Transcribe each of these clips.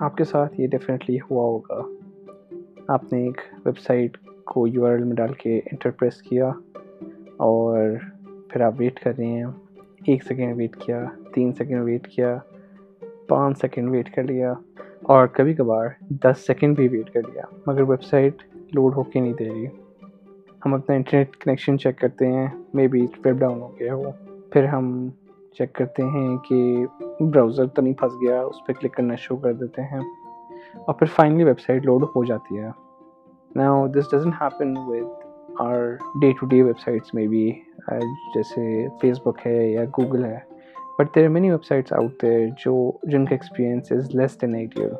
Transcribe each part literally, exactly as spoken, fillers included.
आपके साथ ये डेफिनेटली हुआ होगा। आपने एक वेबसाइट को यूआरएल में डाल के एंटर प्रेस किया और फिर आप वेट कर रहे हैं। एक सेकेंड वेट किया, तीन सेकेंड वेट किया, पाँच सेकेंड वेट कर लिया और कभी कभार दस सेकेंड भी वेट कर लिया, मगर वेबसाइट लोड होके नहीं दे रही। हम अपना इंटरनेट कनेक्शन चेक करते हैं, मे बी वेब डाउन हो गया हो। फिर हम चेक करते हैं कि ब्राउज़र तो नहीं फंस गया, उस पर क्लिक करना शुरू कर देते हैं और फिर फाइनली वेबसाइट लोड हो जाती है। Now this doesn't happen with our day to day websites, maybe जैसे फेसबुक है या गूगल है, but there are many websites out there जो जिनका experience is less than ideal.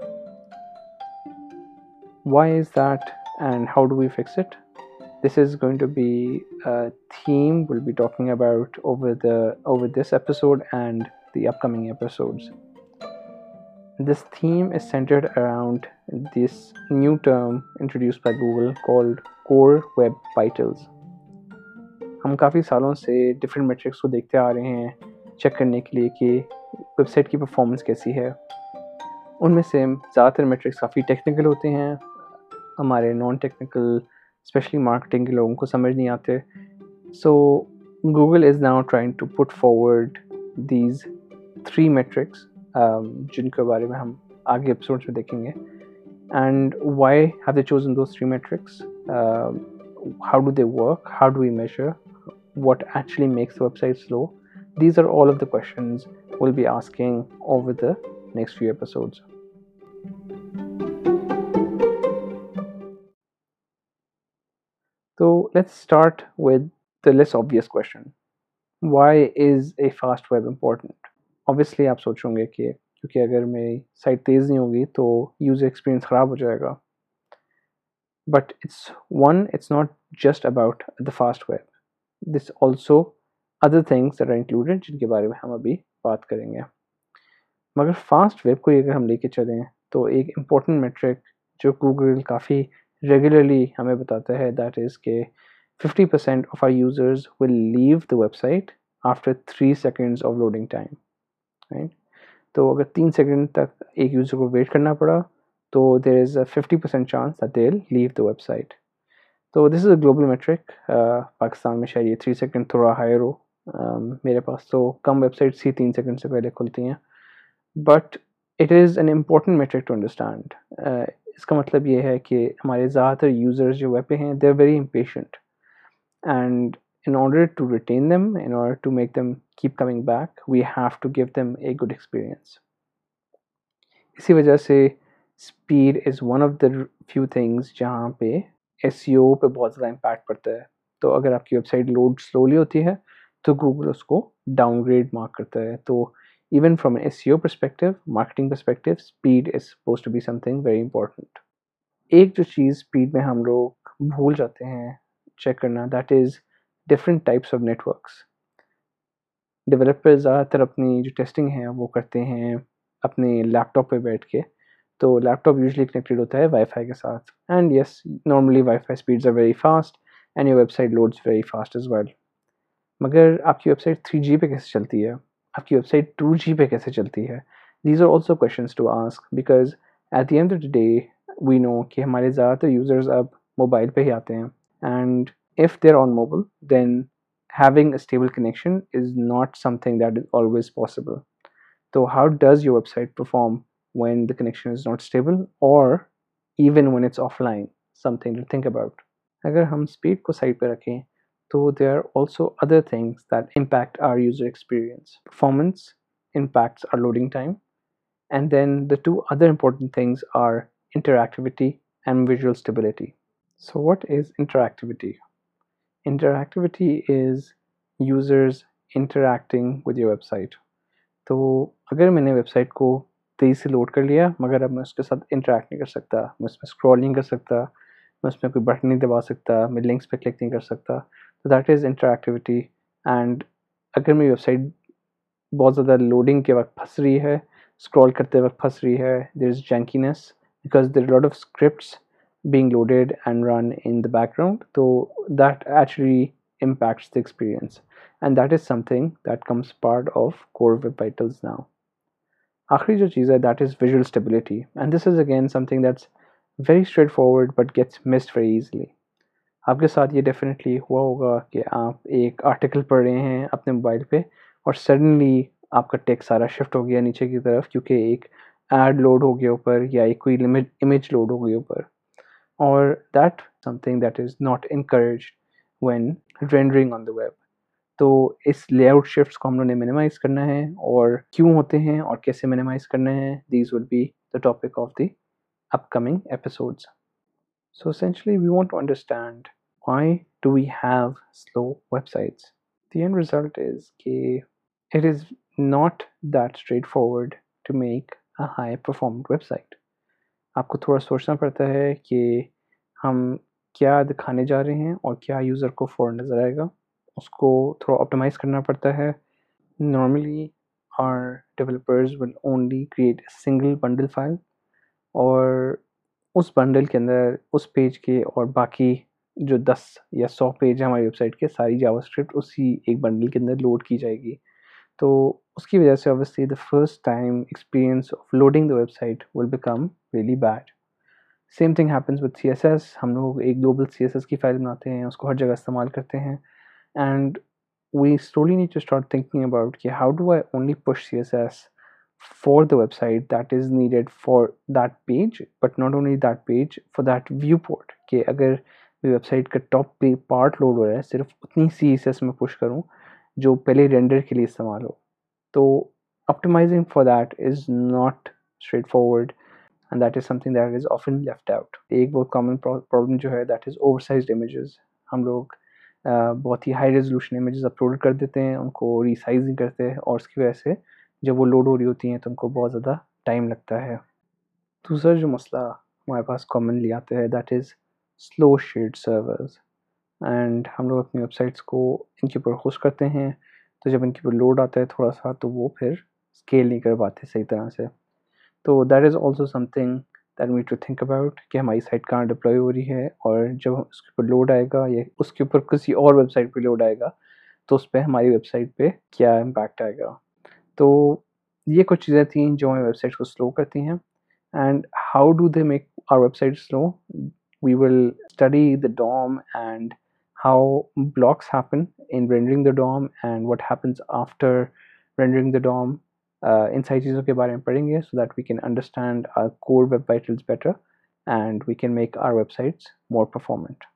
Why is that and how do we fix it? This is going to be a theme we'll be talking about over the over this episode and the upcoming episodes. This theme is centered around this new term introduced by Google called Core Web Vitals. हम काफ़ी सालों से different matrix को देखते आ रहे हैं check करने के लिए कि वेबसाइट की परफॉर्मेंस कैसी है। उनमें से ज़्यादातर मेट्रिक्स काफ़ी टेक्निकल होते हैं, हमारे नॉन टेक्निकल स्पेशली मार्केटिंग के लोगों को समझ नहीं आते। So Google is now trying to put forward these three metrics जिनके बारे में हम आगे एपिसोड्स में देखेंगे। And why have they chosen those three metrics, how do they work, how do we measure, what actually makes the website slow? These are all of the questions we'll be asking over the next few episodes. So let's start with the less obvious question. Why is a fast web important? Obviously आप सोचोगे कि क्योंकि अगर मेरी site तेज़ नहीं होगी तो यूज़र एक्सपीरियंस ख़राब हो जाएगा। But it's one, it's not just about the fast web. This also other things that are included जिनके बारे में हम अभी बात करेंगे। मगर फास्ट वेब को अगर हम लेके चलें तो एक इम्पोर्टेंट मेट्रिक जो गूगल काफ़ी रेगुलरली हमें बताता है दैट इज़ के fifty percent of our users will leave the website after three seconds of loading time, right? तो अगर तीन सेकंड तक एक यूज़र को वेट करना पड़ा तो there is a fifty percent chance that they'll leave the website. तो this is a global metric. Pakistan में शायद ये थ्री सेकंड थोड़ा हायर हो, uh, मेरे पास तो कम वेबसाइट्स ही तीन सेकंड से पहले खुलती हैं, but it is an important metric to understand. इसका मतलब ये है कि हमारे ज़्यादातर यूज़र्स जो वेब पे हैं they are very impatient, and in order to retain them, in order to make them keep coming back, we have to give them a good experience. इसी वजह से speed is one of the few things जहाँ पे S E ओ पे बहुत ज़्यादा impact पड़ता है। तो अगर आपकी वेबसाइट लोड स्लोली होती है तो गूगल उसको डाउनग्रेड मार्क करता है। तो even from an S E O perspective, marketing perspective, speed is suppose to be something very important. एक जो चीज़ स्पीड में हम लोग भूल जाते हैं चेक करना, that is different types of networks. Developers ज़्यादातर अपनी जो टेस्टिंग है वो करते हैं अपने लैपटॉप पे बैठ के। तो लैपटॉप यूजुअली कनेक्टेड होता है वाईफाई के साथ, and yes normally wifi speeds are very fast and your website loads very fast as well. मगर आपकी वेबसाइट थ्री जी पे कैसे चलती है, आपकी वेबसाइट टू जी पे कैसे चलती है? These are also questions to ask, because at the end of the day we know कि हमारे ज़्यादातर यूज़र्स अब मोबाइल पे ही आते हैं, and if they are on mobile then having a stable connection is not something that is always possible. So how does your website perform when the connection is not stable or even when it's offline? Something to think about. अगर हम speed को side पे रखें तो there are also other things that impact our user experience. Performance impacts our loading time, and then the two other important things are interactivity and visual stability. So what is interactivity? Interactivity is users interacting with your website. तो अगर मैंने website को तेज़ी से load कर लिया मगर अब मैं उसके साथ इंटरेक्ट नहीं कर सकता, मैं उसमें स्क्रॉल नहीं कर सकता, मैं उसमें कोई बटन नहीं दबा सकता, मैं लिंक्स पे क्लिक नहीं कर सकता, तो दैट इज़ इंटरेक्टिविटी। एंड अगर मेरी वेबसाइट बहुत ज़्यादा लोडिंग के वक्त फंस रही है, स्क्रॉल करते वक्त फंस रही है, there is junkiness because there are lot of scripts being loaded and run in the background, so that actually impacts the experience, and that is something that comes part of Core Web Vitals now. आखिरी जो चीज़ है that is visual stability, and this is again something that's very straightforward but gets missed very easily. आपके साथ ये definitely हुआ होगा कि आप एक आर्टिकल पढ़ रहे हैं अपने मोबाइल पे और सडनली आपका टेक्स्ट सारा शिफ्ट हो गया नीचे की तरफ क्योंकि एक एड लोड हो गया ऊपर या एक कोई इमेज लोड हो गई ऊपर, और that something that is not encouraged when rendering on the web. तो इस लेआउट शिफ्ट्स को हम लोगों ने मिनिमाइज़ करना है, और क्यों होते हैं और कैसे मिनिमाइज़ करना है, these will be the topic of the upcoming episodes. So essentially, we want to understand why do we have slow websites. The end result is that it is not that straightforward to make a high performant website. आपको थोड़ा सोचना पड़ता है कि हम क्या दिखाने जा रहे हैं और क्या यूज़र को फ़ौरन नज़र आएगा, उसको थोड़ा ऑप्टिमाइज़ करना पड़ता है। Normally, our developers will only create a single bundle file, और उस बंडल के अंदर उस पेज के और बाकी जो दस या सौ पेज हैं हमारी वेबसाइट के, सारी जावास्क्रिप्ट उसी एक बंडल के अंदर लोड की जाएगी। तो उसकी वजह से obviously the first time experience of loading the website will become really bad. Same thing happens with C S S. हम लोग एक ग्लोबल सी एस एस की फ़ाइल बनाते हैं, उसको हर जगह इस्तेमाल करते हैं, and we slowly need to start thinking about कि how do I only push C S S for the website that is needed for that page, but not only that page, for that viewport, कि अगर मेरी website का top पे part load हो रहा है सिर्फ उतनी सी एस एस में पुश करूँ जो पहले रेंडर के लिए इस्तेमाल हो। तो optimizing for that is not straightforward, and that is something that is often left out. एक बहुत common problem जो है that is oversized images. हम लोग uh, बहुत ही हाई रेजोल्यूशन इमेजेस अपलोड कर देते हैं, उनको रीसाइज नहीं करते हैं, और उसकी वजह से जब वो लोड हो रही होती हैं तो उनको बहुत ज़्यादा टाइम लगता है। दूसरा जो मसला हमारे पास कॉमनली आता है that is slow shared servers, and हम लोग अपनी वेबसाइट्स को इनके ऊपर होस्ट करते हैं, तो जब इनके ऊपर लोड आता है थोड़ा सा तो वो फिर स्केल नहीं कर पाते सही तरह से। तो that is also something that we need to think about कि हमारी साइट कहाँ डिप्लॉय हो रही है, और जब उसके ऊपर लोड आएगा या उसके ऊपर किसी और वेबसाइट पे लोड आएगा तो उस पे हमारी वेबसाइट पे क्या इम्पैक्ट आएगा। तो ये कुछ चीज़ें थी जो हमारी वेबसाइट को स्लो करती हैं, and how do they make our website slow. We will study the D O M and how blocks happen in rendering the D O M and what happens after rendering the D O M. Uh, इन सारी चीज़ों के बारे में पढ़ेंगे so that we can understand our core web vitals better and we can make our websites more performant.